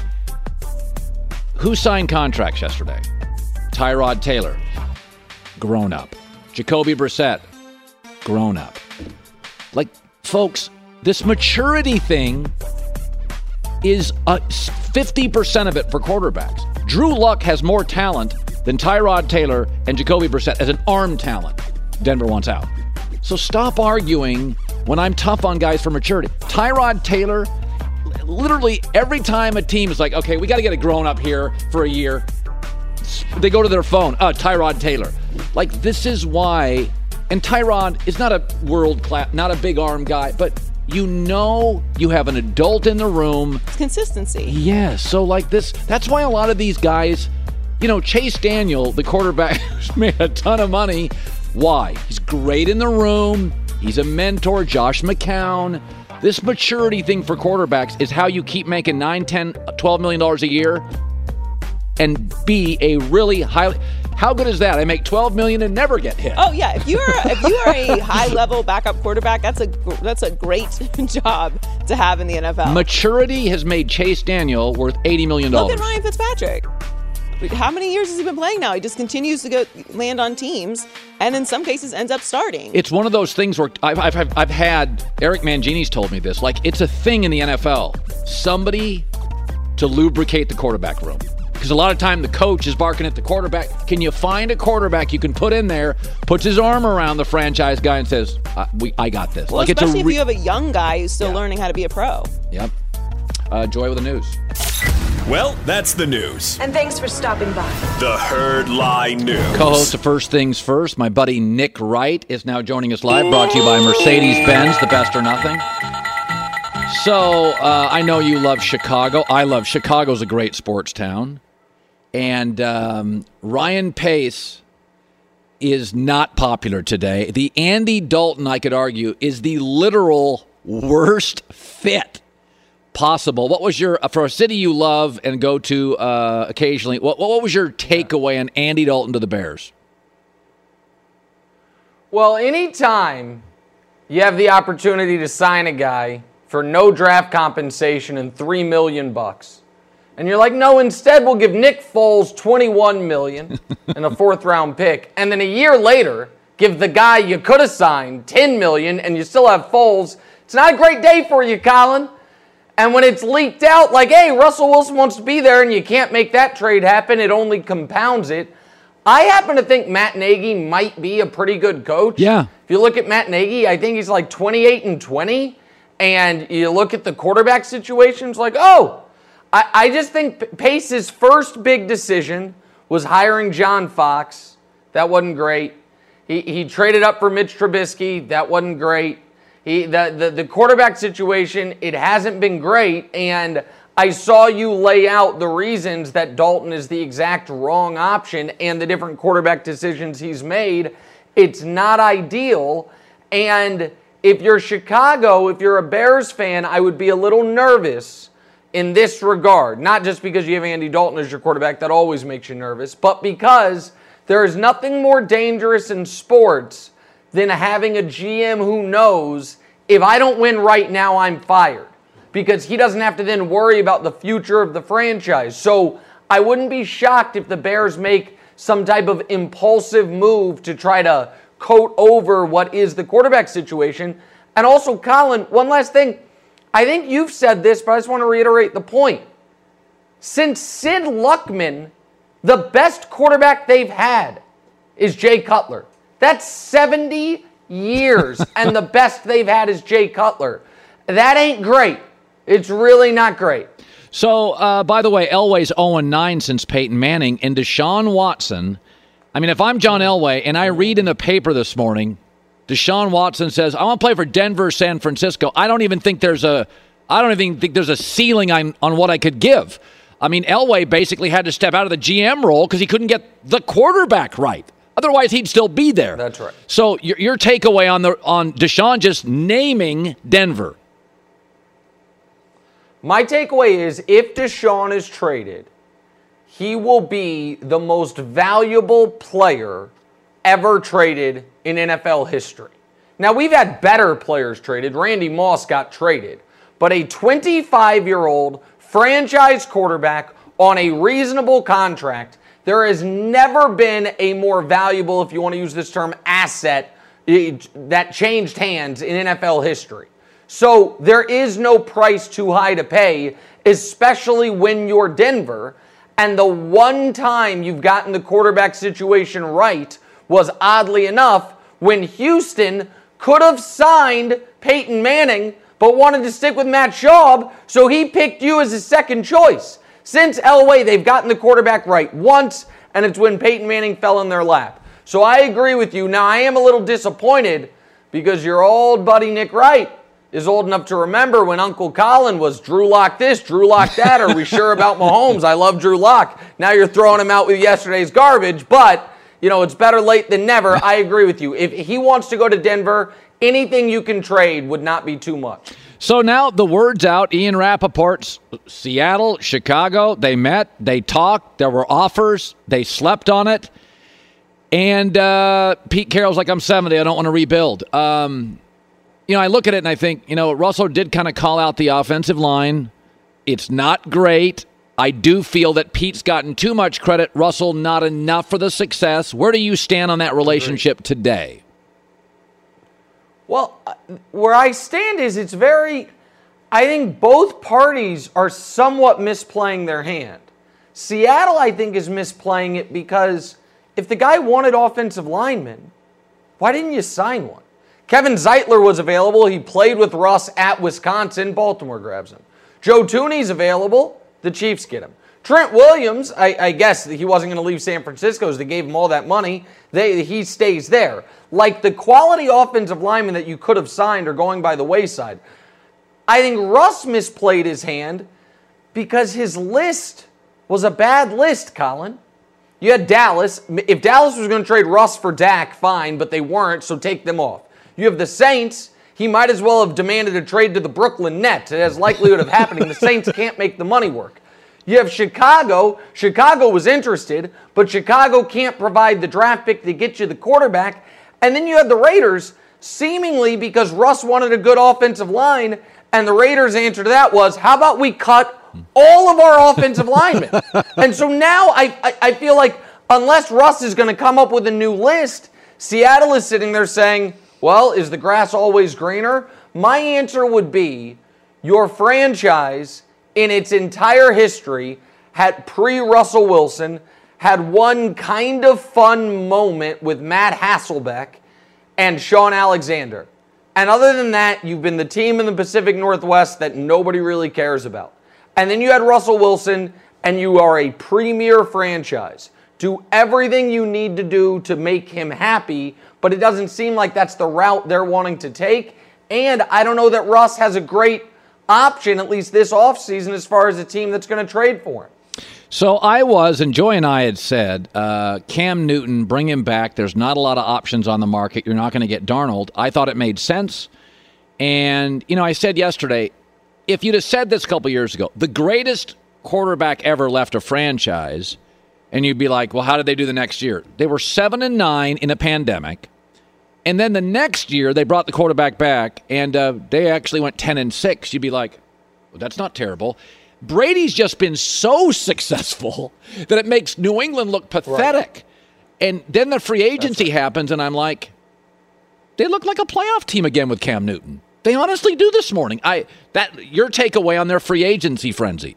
Who signed contracts yesterday? Tyrod Taylor, grown up. Jacoby Brissett, grown up. Like, folks, this maturity thing is 50% of it for quarterbacks. Drew Luck has more talent than Tyrod Taylor and Jacoby Brissett as an arm talent. Denver wants out. So stop arguing when I'm tough on guys for maturity. Tyrod Taylor, literally every time a team is like, okay, we got to get a grown-up here for a year, they go to their phone, Tyrod Taylor. Like, this is why, and Tyrod is not a world-class, not a big arm guy, but you know you have an adult in the room. It's consistency. Yeah, so like this, that's why a lot of these guys, you know, Chase Daniel, the quarterback, made a ton of money. Why? He's great in the room. He's a mentor. Josh McCown. This maturity thing for quarterbacks is how you keep making $9, $10, $12 million a year and be a really highly... How good is that? I make $12 million and never get hit. Oh yeah, if you are a high-level backup quarterback, that's a great job to have in the NFL. Maturity has made Chase Daniel worth $80 million. Look at Ryan Fitzpatrick. How many years has he been playing now? He just continues to land on teams, and in some cases ends up starting. It's one of those things where I've had Eric Mangini's told me this. Like, it's a thing in the NFL. Somebody to lubricate the quarterback room. Because a lot of time the coach is barking at the quarterback. Can you find a quarterback you can put in there, puts his arm around the franchise guy and says, I got this. Well, like, especially if you have a young guy who's still learning how to be a pro. Yep. Joy with the news. Well, that's the news. And thanks for stopping by. The Herd Lie News. Co-host of First Things First, my buddy Nick Wright is now joining us live, brought to you by Mercedes-Benz, the best or nothing. So, I know you love Chicago. I love Chicago's a great sports town. And Ryan Pace is not popular today. The Andy Dalton, I could argue, is the literal worst fit possible. What was your, for a city you love and go to occasionally, what was your takeaway on Andy Dalton to the Bears? Well, anytime you have the opportunity to sign a guy for no draft compensation and $3 million, and you're like, no, instead we'll give Nick Foles $21 million and a 4th-round pick, and then a year later give the guy you could have signed $10 million and you still have Foles, it's not a great day for you, Colin. And when it's leaked out like, hey, Russell Wilson wants to be there and you can't make that trade happen, it only compounds it. I happen to think Matt Nagy might be a pretty good coach. Yeah. If you look at Matt Nagy, I think he's like 28-20, and you look at the quarterback situations like, oh, I just think Pace's first big decision was hiring John Fox. That wasn't great. He traded up for Mitch Trubisky. That wasn't great. The quarterback situation, it hasn't been great. And I saw you lay out the reasons that Dalton is the exact wrong option and the different quarterback decisions he's made. It's not ideal. And if you're Chicago, if you're a Bears fan, I would be a little nervous in this regard. Not just because you have Andy Dalton as your quarterback, that always makes you nervous, but because there is nothing more dangerous in sports than having a GM who knows, if I don't win right now, I'm fired. Because he doesn't have to then worry about the future of the franchise. So I wouldn't be shocked if the Bears make some type of impulsive move to try to coat over what is the quarterback situation. And also, Colin, one last thing. I think you've said this, but I just want to reiterate the point. Since Sid Luckman, the best quarterback they've had is Jay Cutler. That's 70 years, and the best they've had is Jay Cutler. That ain't great. It's really not great. So, by the way, Elway's 0-9 since Peyton Manning, and Deshaun Watson. I mean, if I'm John Elway and I read in the paper this morning, Deshaun Watson says, I want to play for Denver, San Francisco. I don't even think there's a ceiling on what I could give. I mean, Elway basically had to step out of the GM role because he couldn't get the quarterback right. Otherwise, he'd still be there. That's right. So your takeaway on Deshaun just naming Denver. My takeaway is if Deshaun is traded, he will be the most valuable player ever traded in NFL history. Now, we've had better players traded. Randy Moss got traded. But a 25-year-old franchise quarterback on a reasonable contract, there has never been a more valuable, if you want to use this term, asset that changed hands in NFL history. So there is no price too high to pay, especially when you're Denver. And the one time you've gotten the quarterback situation right was, oddly enough, when Houston could have signed Peyton Manning but wanted to stick with Matt Schaub, so he picked you as his second choice. Since Elway, they've gotten the quarterback right once, and it's when Peyton Manning fell in their lap. So I agree with you. Now, I am a little disappointed because your old buddy Nick Wright is old enough to remember when Uncle Colin was Drew Lock this, Drew Lock that. Are we sure about Mahomes? I love Drew Lock. Now you're throwing him out with yesterday's garbage, but, you know, it's better late than never. I agree with you. If he wants to go to Denver, anything you can trade would not be too much. So now the word's out. Ian Rappaport's Seattle, Chicago, they met, they talked, there were offers, they slept on it. And Pete Carroll's like, I'm 70, I don't want to rebuild. You know, I look at it and I think, you know, Russell did kind of call out the offensive line. It's not great. I do feel that Pete's gotten too much credit. Russell, not enough for the success. Where do you stand on that relationship today? Well, where I stand is I think both parties are somewhat misplaying their hand. Seattle, I think, is misplaying it because if the guy wanted offensive linemen, why didn't you sign one? Kevin Zeitler was available. He played with Russ at Wisconsin. Baltimore grabs him. Joe Thuney's available. The Chiefs get him. Trent Williams, I guess he wasn't going to leave San Francisco, so they gave him all that money. He stays there. Like, the quality offensive linemen that you could have signed are going by the wayside. I think Russ misplayed his hand because his list was a bad list, Colin. You had Dallas. If Dallas was going to trade Russ for Dak, fine, but they weren't, so take them off. You have the Saints. He might as well have demanded a trade to the Brooklyn Nets. It has likelihood of happening. The Saints can't make the money work. You have Chicago. Chicago was interested, but Chicago can't provide the draft pick to get you the quarterback. And then you have the Raiders, seemingly because Russ wanted a good offensive line, and the Raiders' answer to that was, how about we cut all of our offensive linemen? And so now I feel like unless Russ is going to come up with a new list, Seattle is sitting there saying, well, is the grass always greener? My answer would be your franchise in its entire history had pre-Russell Wilson had one kind of fun moment with Matt Hasselbeck and Sean Alexander. And other than that, you've been the team in the Pacific Northwest that nobody really cares about. And then you had Russell Wilson, and you are a premier franchise. Do everything you need to do to make him happy, but it doesn't seem like that's the route they're wanting to take. And I don't know that Russ has a great option, at least this offseason, as far as a team that's going to trade for him. So I was, and Joy and I had said, Cam Newton, bring him back. There's not a lot of options on the market. You're not going to get Darnold. I thought it made sense. And, I said yesterday, if you'd have said this a couple years ago, the greatest quarterback ever left a franchise, and you'd be like, well, how did they do the next year? They were 7-9 in a pandemic. And then the next year, they brought the quarterback back, and they actually went 10-6. You'd be like, well, that's not terrible. Brady's just been so successful that it makes New England look pathetic. Right. And then the free agency happens, and I'm like, they look like a playoff team again with Cam Newton. They honestly do this morning. Your takeaway on their free agency frenzy?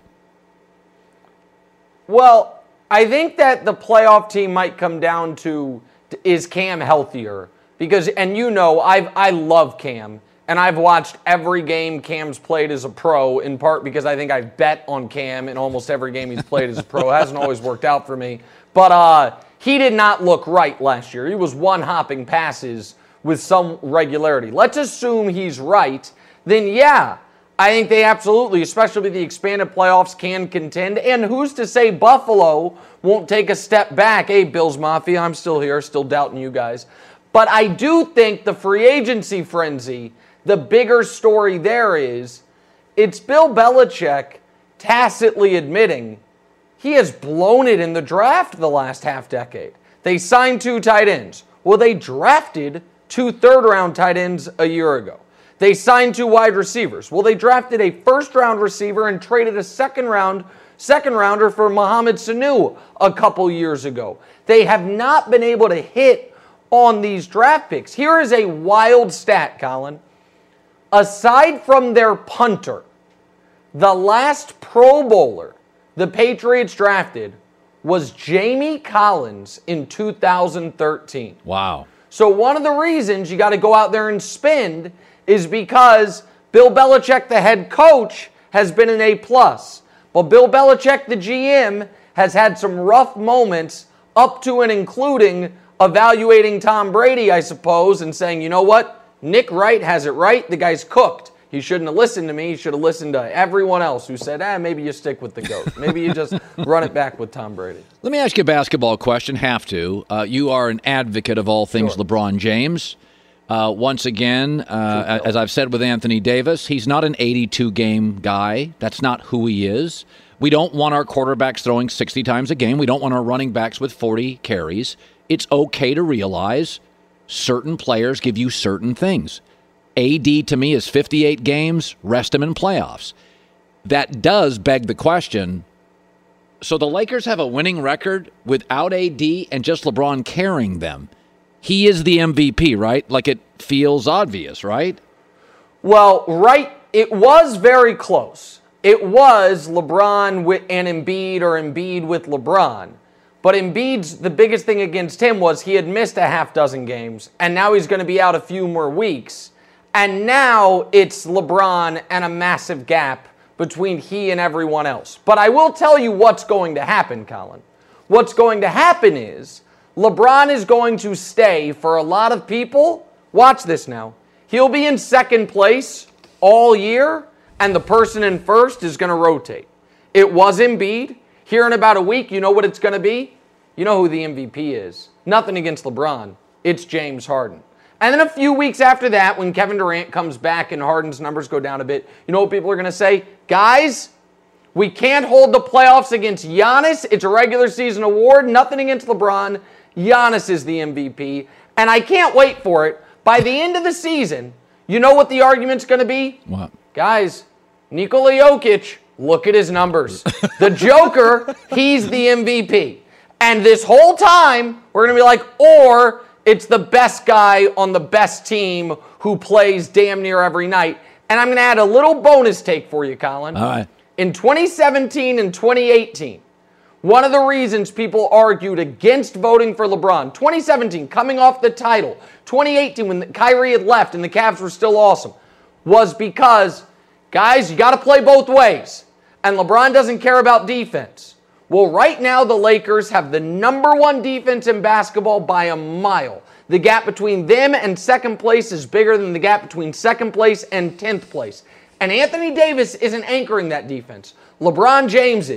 Well, I think that the playoff team might come down to, is Cam healthier? Because, and I love Cam, and I've watched every game Cam's played as a pro, in part because I think I've bet on Cam in almost every game he's played as a pro. It hasn't always worked out for me. But he did not look right last year. He was one-hopping passes with some regularity. Let's assume he's right. Then, yeah, I think they absolutely, especially with the expanded playoffs, can contend. And who's to say Buffalo won't take a step back? Hey, Bills Mafia, I'm still here, still doubting you guys. But I do think the free agency frenzy, the bigger story there is, it's Bill Belichick tacitly admitting he has blown it in the draft the last half decade. They signed 2 tight ends. Well, they drafted 2 third-round tight ends a year ago. They signed 2 wide receivers. Well, they drafted a first-round receiver and traded a second-rounder for Mohamed Sanu a couple years ago. They have not been able to hit on these draft picks. Here is a wild stat, Colin. Aside from their punter, the last Pro Bowler the Patriots drafted was Jamie Collins in 2013. Wow. So one of the reasons you got to go out there and spend is because Bill Belichick, the head coach, has been an A+. But Bill Belichick, the GM, has had some rough moments up to and including evaluating Tom Brady, I suppose, and saying, you know what? Nick Wright has it right. The guy's cooked. He shouldn't have listened to me. He should have listened to everyone else who said, maybe you stick with the GOAT. Maybe you just run it back with Tom Brady. Let me ask you a basketball question. Have to. You are an advocate of all things LeBron James. Once again, as I've said with Anthony Davis, he's not an 82-game guy. That's not who he is. We don't want our quarterbacks throwing 60 times a game. We don't want our running backs with 40 carries. It's okay to realize certain players give you certain things. AD to me is 58 games, rest him in playoffs. That does beg the question, so the Lakers have a winning record without AD and just LeBron carrying them. He is the MVP, right? Like it feels obvious, right? Well, right, it was very close. It was LeBron and Embiid or Embiid with LeBron. But Embiid's, the biggest thing against him was he had missed a half dozen games, and now he's going to be out a few more weeks. And now it's LeBron and a massive gap between he and everyone else. But I will tell you what's going to happen, Colin. What's going to happen is LeBron is going to stay for a lot of people. Watch this now. He'll be in second place all year, and the person in first is going to rotate. It was Embiid. Here in about a week, you know what it's going to be? You know who the MVP is. Nothing against LeBron. It's James Harden. And then a few weeks after that, when Kevin Durant comes back and Harden's numbers go down a bit, you know what people are going to say? Guys, we can't hold the playoffs against Giannis. It's a regular season award. Nothing against LeBron. Giannis is the MVP. And I can't wait for it. By the end of the season, you know what the argument's going to be? What? Guys, Nikola Jokic, look at his numbers. The Joker, he's the MVP. And this whole time, we're going to be like, or it's the best guy on the best team who plays damn near every night. And I'm going to add a little bonus take for you, Colin. All right. In 2017 and 2018, one of the reasons people argued against voting for LeBron, 2017, coming off the title, 2018, when Kyrie had left and the Cavs were still awesome, was because, guys, you got to play both ways. And LeBron doesn't care about defense. Well, right now, the Lakers have the number one defense in basketball by a mile. The gap between them and second place is bigger than the gap between second place and 10th place. And Anthony Davis isn't anchoring that defense. LeBron James is.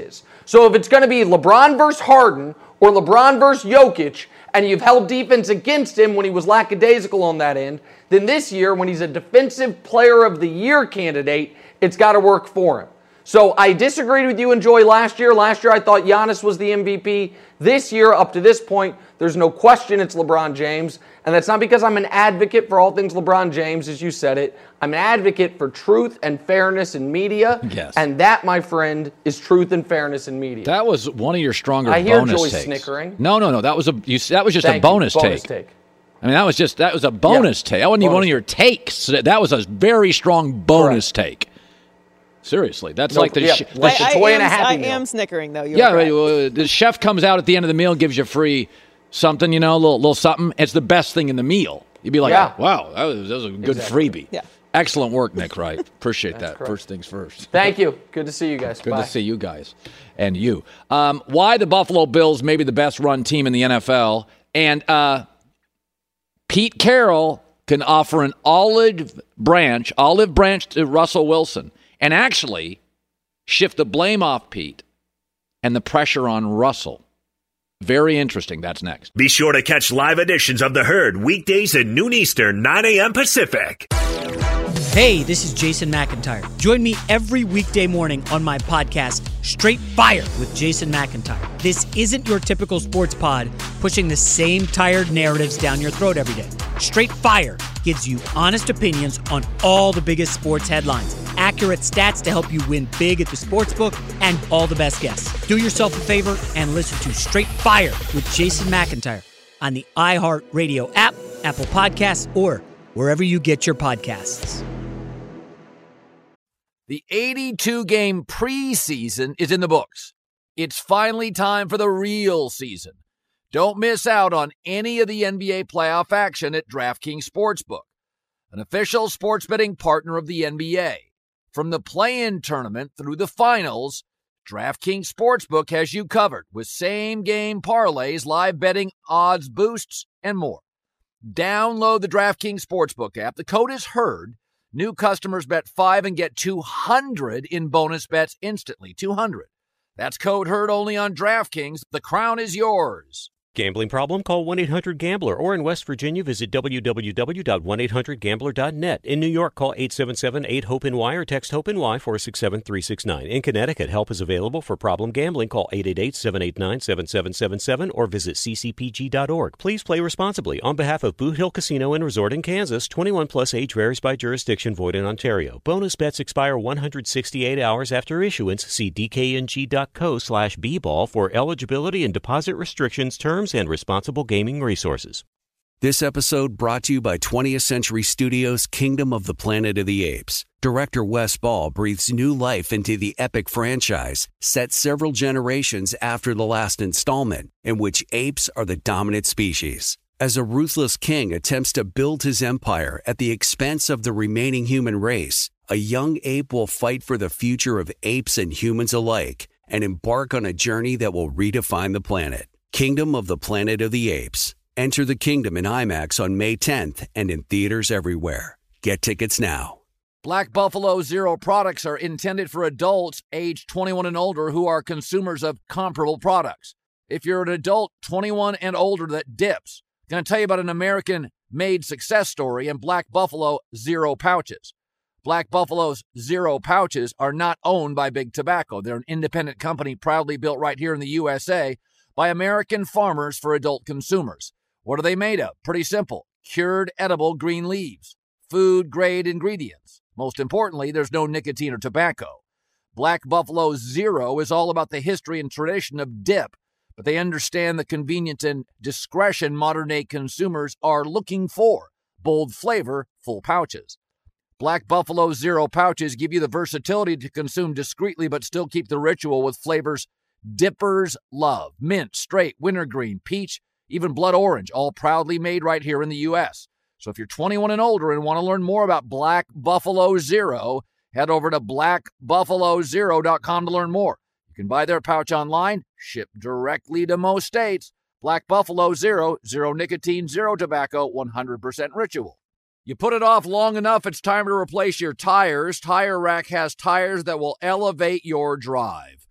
So if it's going to be LeBron versus Harden or LeBron versus Jokic, and you've held defense against him when he was lackadaisical on that end, then this year, when he's a Defensive Player of the Year candidate, it's got to work for him. So I disagreed with you and Joy last year. Last year, I thought Giannis was the MVP. This year, up to this point, there's no question it's LeBron James. And that's not because I'm an advocate for all things LeBron James, as you said it. I'm an advocate for truth and fairness in media. Yes. And that, my friend, is truth and fairness in media. That was one of your stronger bonus takes. takes. I hear Joy snickering. No. That was just a bonus take. I mean, that was a bonus take. That wasn't even one of your takes. That was a very strong bonus take. Seriously, that's like the I am snickering, though. The chef comes out at the end of the meal and gives you free something, a little something. It's the best thing in the meal. You'd be like, wow, that was a good freebie. Yeah. Excellent work, Nick Wright. Appreciate that. Correct. First things first. Thank you. Good to see you guys. Good to see you guys. And you. Why the Buffalo Bills may be the best run team in the NFL. And Pete Carroll can offer an olive branch to Russell Wilson. And actually shift the blame off Pete and the pressure on Russell. Very interesting. That's next. Be sure to catch live editions of The Herd weekdays at noon Eastern, 9 a.m. Pacific. Hey, this is Jason McIntyre. Join me every weekday morning on my podcast, Straight Fire with Jason McIntyre. This isn't your typical sports pod pushing the same tired narratives down your throat every day. Straight Fire gives you honest opinions on all the biggest sports headlines, accurate stats to help you win big at the sportsbook, and all the best guests. Do yourself a favor and listen to Straight Fire with Jason McIntyre on the iHeartRadio app, Apple Podcasts, or wherever you get your podcasts. The 82-game preseason is in the books. It's finally time for the real season. Don't miss out on any of the NBA playoff action at DraftKings Sportsbook, an official sports betting partner of the NBA. From the play-in tournament through the finals, DraftKings Sportsbook has you covered with same-game parlays, live betting, odds boosts, and more. Download the DraftKings Sportsbook app. The code is HERD. New customers bet $5 and get $200 in bonus bets instantly. $200. That's code HERD only on DraftKings. The crown is yours. Gambling problem? Call 1-800-GAMBLER. Or in West Virginia, visit www.1800gambler.net. In New York, call 877-8-HOPE-NY or text HOPE-NY 467-369. In Connecticut, help is available for problem gambling. Call 888-789-7777 or visit ccpg.org. Please play responsibly. On behalf of Boot Hill Casino and Resort in Kansas, 21 plus age varies by jurisdiction, void in Ontario. Bonus bets expire 168 hours after issuance. See dkng.co/bball for eligibility and deposit restrictions, terms, and responsible gaming resources. This episode brought to you by 20th Century Studios' Kingdom of the Planet of the Apes. Director Wes Ball breathes new life into the epic franchise, set several generations after the last installment, in which apes are the dominant species. As a ruthless king attempts to build his empire at the expense of the remaining human race, a young ape will fight for the future of apes and humans alike and embark on a journey that will redefine the planet. Kingdom of the Planet of the Apes. Enter the kingdom in IMAX on May 10th and in theaters everywhere. Get tickets now. Black Buffalo Zero products are intended for adults age 21 and older who are consumers of comparable products. If you're an adult 21 and older that dips, I'm going to tell you about an American-made success story in Black Buffalo Zero pouches. Black Buffalo's Zero pouches are not owned by Big Tobacco. They're an independent company proudly built right here in the USA by American farmers for adult consumers. What are they made of? Pretty simple. Cured edible green leaves. Food-grade ingredients. Most importantly, there's no nicotine or tobacco. Black Buffalo Zero is all about the history and tradition of dip, but they understand the convenience and discretion modern-day consumers are looking for. Bold flavor, full pouches. Black Buffalo Zero pouches give you the versatility to consume discreetly but still keep the ritual with flavors dippers love. Mint, straight, wintergreen, peach, even blood orange, all proudly made right here in the U.S. So if you're 21 and older and want to learn more about Black Buffalo Zero, head over to blackbuffalozero.com to learn more. You can buy their pouch online, shipped directly to most states. Black Buffalo Zero, zero nicotine, zero tobacco, 100% ritual. You put it off long enough, it's time to replace your tires. Tire Rack has tires that will elevate your drive.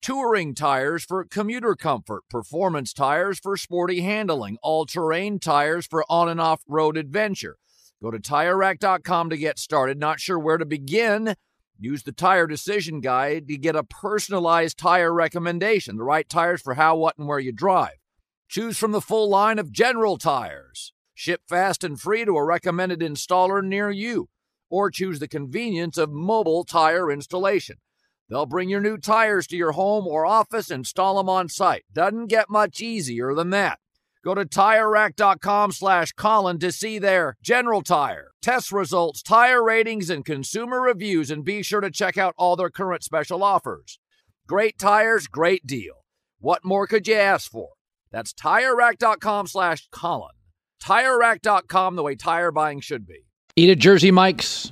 touring tires for commuter comfort, performance tires for sporty handling, all-terrain tires for on- and off-road adventure. Go to TireRack.com to get started. Not sure where to begin? Use the Tire Decision Guide to get a personalized tire recommendation, the right tires for how, what, and where you drive. Choose from the full line of General Tires. Ship fast and free to a recommended installer near you. Or choose the convenience of mobile tire installation. They'll bring your new tires to your home or office and install them on site. Doesn't get much easier than that. Go to TireRack.com/Colin to see their General Tire, test results, tire ratings, and consumer reviews, and be sure to check out all their current special offers. Great tires, great deal. What more could you ask for? That's TireRack.com/Colin. TireRack.com, the way tire buying should be. Eat at Jersey Mike's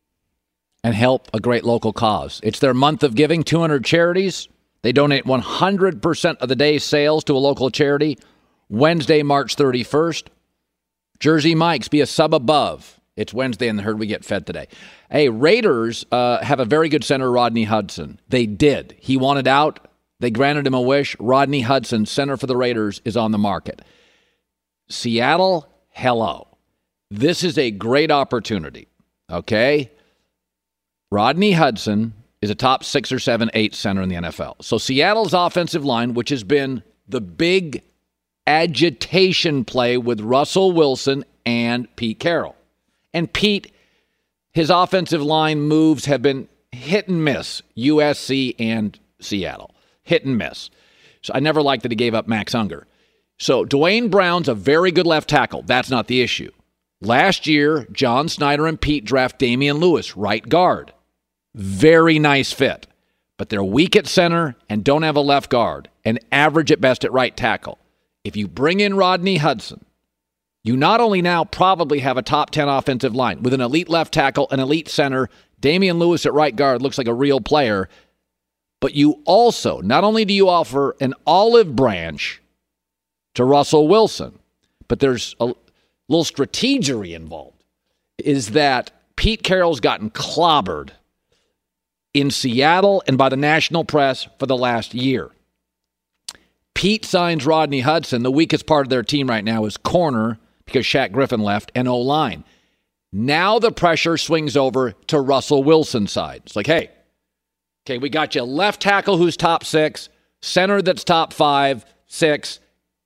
and help a great local cause. It's their month of giving, 200 charities. They donate 100% of the day's sales to a local charity. Wednesday, March 31st. Jersey Mike's, be a sub above. It's Wednesday in the herd. We get fed today. Hey, Raiders have a very good center, Rodney Hudson. They did. He wanted out. They granted him a wish. Rodney Hudson, center for the Raiders, is on the market. Seattle, hello. This is a great opportunity, okay? Rodney Hudson is a top 6 or 7, 8 center in the NFL. So Seattle's offensive line, which has been the big agitation play with Russell Wilson and Pete Carroll. And Pete, his offensive line moves have been hit and miss, USC and Seattle. Hit and miss. So I never liked that he gave up Max Unger. So Dwayne Brown's a very good left tackle. That's not the issue. Last year, John Snyder and Pete draft Damian Lewis, right guard. Very nice fit. But they're weak at center and don't have a left guard and average at best at right tackle. If you bring in Rodney Hudson, you not only now probably have a top 10 offensive line with an elite left tackle, an elite center, Damian Lewis at right guard looks like a real player, but you also, not only do you offer an olive branch to Russell Wilson, but there's a little strategery involved, is that Pete Carroll's gotten clobbered in Seattle and by the national press for the last year. Pete signs Rodney Hudson. The weakest part of their team right now is corner because Shaq Griffin left, and O-line. Now the pressure swings over to Russell Wilson's side. It's like, hey, okay, we got you left tackle who's top 6, center that's top 5, 6.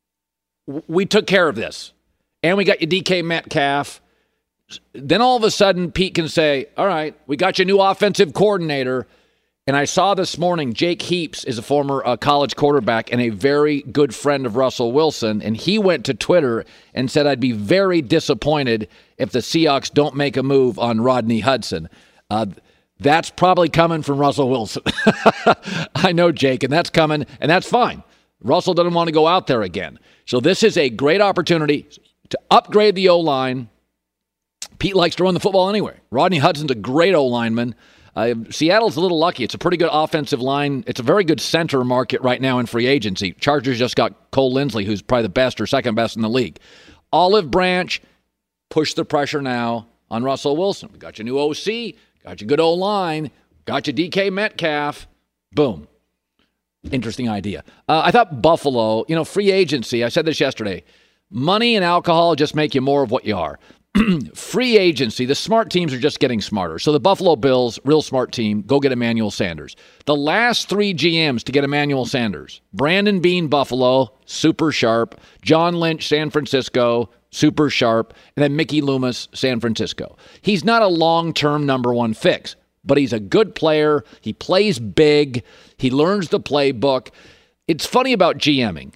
We took care of this. And we got you DK Metcalf. Then all of a sudden, Pete can say, all right, we got your new offensive coordinator. And I saw this morning, Jake Heaps is a former college quarterback and a very good friend of Russell Wilson. And he went to Twitter and said, I'd be very disappointed if the Seahawks don't make a move on Rodney Hudson. That's probably coming from Russell Wilson. I know, Jake, and that's coming, and that's fine. Russell doesn't want to go out there again. So this is a great opportunity to upgrade the O-line. Pete likes to run the football anyway. Rodney Hudson's a great O-lineman. Seattle's a little lucky. It's a pretty good offensive line. It's a very good center market right now in free agency. Chargers just got Cole Linsley, who's probably the best or second best in the league. Olive branch, push the pressure now on Russell Wilson. We got your new OC, got your good O-line, got your DK Metcalf. Boom. Interesting idea. I thought Buffalo, free agency, I said this yesterday, money and alcohol just make you more of what you are. Free agency, the smart teams are just getting smarter. So the Buffalo Bills, real smart team, go get Emmanuel Sanders. The last 3 GMs to get Emmanuel Sanders, Brandon Beane, Buffalo, super sharp. John Lynch, San Francisco, super sharp. And then Mickey Loomis, San Francisco. He's not a long-term number 1 fix, but he's a good player. He plays big. He learns the playbook. It's funny about GMing.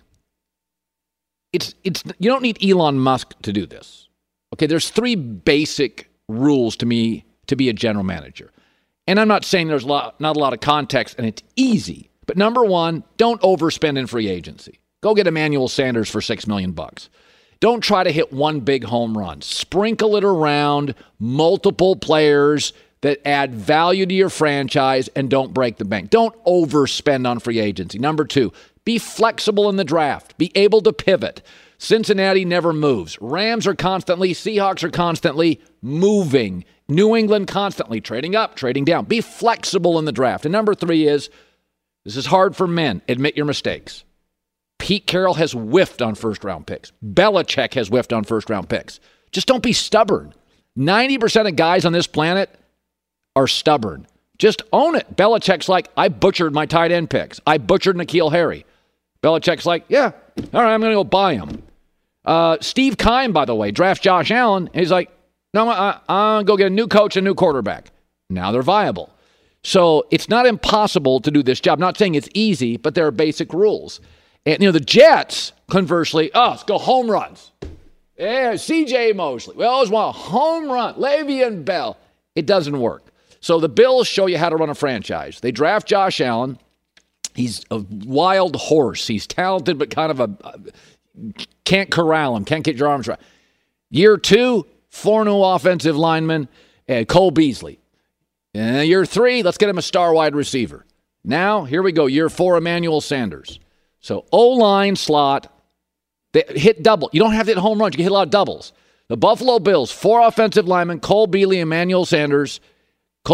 It's you don't need Elon Musk to do this. Okay, there's 3 basic rules to me to be a general manager. And I'm not saying there's not a lot of context and it's easy. But number 1, don't overspend in free agency. Go get Emmanuel Sanders for $6 million. Don't try to hit one big home run. Sprinkle it around multiple players that add value to your franchise and don't break the bank. Don't overspend on free agency. Number 2, be flexible in the draft. Be able to pivot. Cincinnati never moves. Rams are constantly, Seahawks are constantly moving. New England constantly trading up, trading down. Be flexible in the draft. And number 3 is, This is hard for men. Admit your mistakes. Pete Carroll has whiffed on first-round picks. Belichick has whiffed on first-round picks. Just don't be stubborn. 90% of guys on this planet are stubborn. Just own it. Belichick's like, I butchered my tight end picks. I butchered N'Keal Harry. Belichick's like, yeah, all right, I'm going to go buy him. Steve Keim, by the way, drafts Josh Allen. And he's like, no, I'm going to go get a new coach and a new quarterback. Now they're viable. So it's not impossible to do this job. I'm not saying it's easy, but there are basic rules. And, the Jets, conversely, let's go home runs. Yeah, C.J. Mosley. We always want a home run. Le'Veon Bell. It doesn't work. So the Bills show you how to run a franchise. They draft Josh Allen. He's a wild horse. He's talented, but kind of can't corral him, can't get your arms around. Year 2, 4 new offensive linemen, Cole Beasley. Year 3, let's get him a star wide receiver. Now, here we go, year 4, Emmanuel Sanders. So O-line slot, they hit double. You don't have to hit home runs. You can hit a lot of doubles. The Buffalo Bills, 4 offensive linemen, Cole Beasley, Emmanuel Sanders, and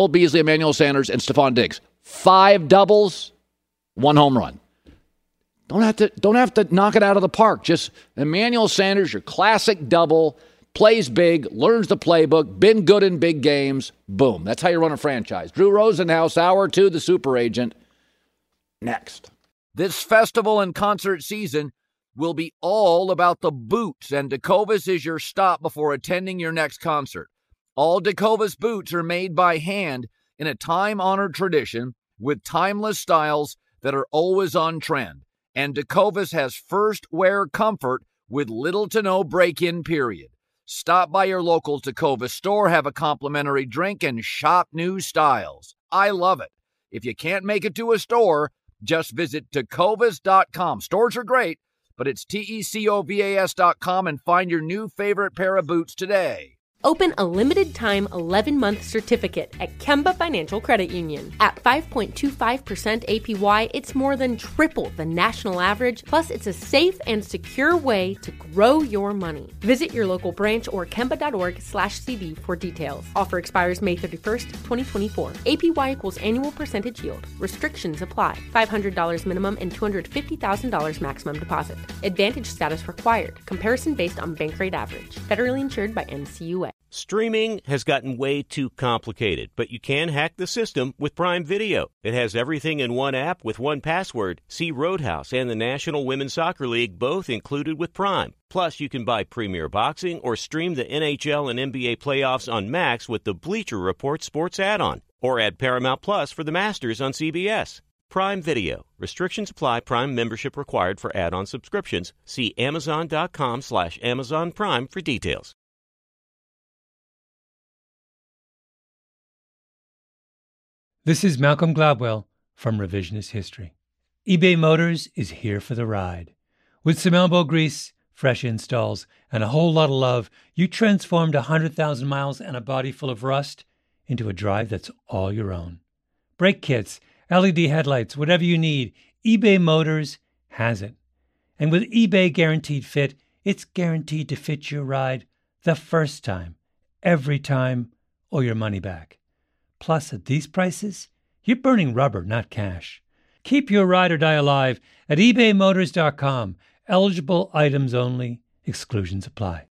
Stephon Diggs. 5 doubles, 1 home run. Don't have to knock it out of the park. Just Emmanuel Sanders, your classic double, plays big, learns the playbook, been good in big games. Boom. That's how you run a franchise. Drew Rosenhaus, Hour 2, the super agent. Next. This festival and concert season will be all about the boots, and Tecovas is your stop before attending your next concert. All Tecovas boots are made by hand in a time-honored tradition with timeless styles that are always on trend. And Tecovas has first wear comfort with little to no break-in period. Stop by your local Tecovas store, have a complimentary drink, and shop new styles. I love it. If you can't make it to a store, just visit Tecovas.com. Stores are great, but it's Tecovas.com and find your new favorite pair of boots today. Open a limited-time 11-month certificate at Kemba Financial Credit Union. At 5.25% APY, it's more than triple the national average, plus it's a safe and secure way to grow your money. Visit your local branch or kemba.org/CD for details. Offer expires May 31st, 2024. APY equals annual percentage yield. Restrictions apply. $500 minimum and $250,000 maximum deposit. Advantage status required. Comparison based on bank rate average. Federally insured by NCUA. Streaming has gotten way too complicated, but you can hack the system with Prime Video. It has everything in one app with one password. See Roadhouse and the National Women's Soccer League both included with Prime. Plus, you can buy Premier Boxing or stream the NHL and NBA playoffs on Max with the Bleacher Report Sports add-on. Or add Paramount Plus for the Masters on CBS. Prime Video. Restrictions apply. Prime membership required for add-on subscriptions. See Amazon.com/Amazon Prime for details. This is Malcolm Gladwell from Revisionist History. eBay Motors is here for the ride. With some elbow grease, fresh installs, and a whole lot of love, you transformed 100,000 miles and a body full of rust into a drive that's all your own. Brake kits, LED headlights, whatever you need, eBay Motors has it. And with eBay Guaranteed Fit, it's guaranteed to fit your ride the first time, every time, or your money back. Plus, at these prices, you're burning rubber, not cash. Keep your ride or die alive at ebaymotors.com. Eligible items only. Exclusions apply.